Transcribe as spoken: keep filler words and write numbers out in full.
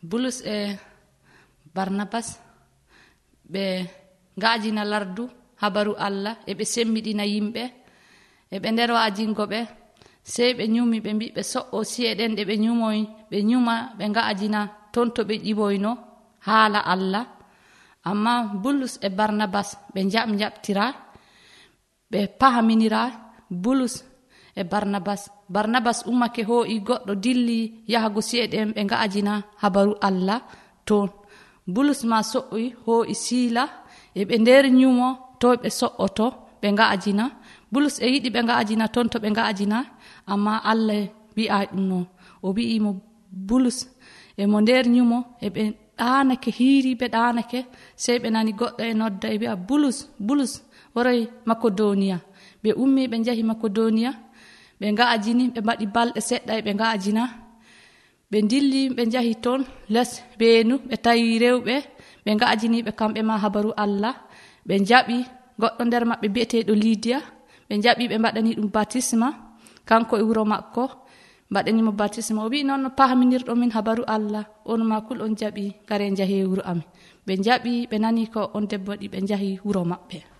Bulus e Barnabas ɓe nga'ajina lardu habaru Allah e ɓe semmiɗina yimɓe e ɓe nder wa'ajingo ɓe sey ɓe nyumi ɓe mbi ɓe so'o si'e ɗen ɗe ɓe nyumoy ɓe nyuma ɓe nga'ajina ton to ɓe ƴiwoyno haala Allah. Amma Bulus e Barnabas ɓe njaɓ njaɓtira ɓe pahaminira Bulus e Barnabas. Barnabas ummake hoo'i goɗɗo dilli yahago si'e ɗen ɓe nga'ajina habaru Allah ton. Bulus ma so'oy hoo'i Siila e ɓe nder nyumo to ɓe so'oto ɓe nga'ajina. Bulus e yiɗi ɓe nga'ajina ton to ɓe nga'ajina, amma Allah wi'a ɗum non. O wi'imo Bulus e mo nder nyumo e ɓe ɗaanake hiiriɓe ɗaanake sey ɓe nani goɗɗo e nodda e wi'a Bulus Bulus waroy Makedoniya. Ɓe ummi ɓe njahi Makedoniya ɓe nga'ajini ɓe mbaɗi balɗe seɗɗa e ɓe nga'ajina. Ɓe dilli ɓe njahi toon les beenu ɓe tawi rewɓe ɓe nga'ajiniɓe kamɓe ma habaru Allah. Ɓe njaɓi goɗɗo nder maɓɓe bi'eteɗo Lidiya, ɓe njaɓi ɓe mbaɗani ɗum batisma kanko e wuro makko mbaɗanimo batisma. O wi noon no pahaminirɗo min habaru Allah, on ma kul on jaɓi gare njahe wuro amin. Ɓe njaɓi ɓe nani ko on debbo ɗi ɓe njahi wuro maɓɓe.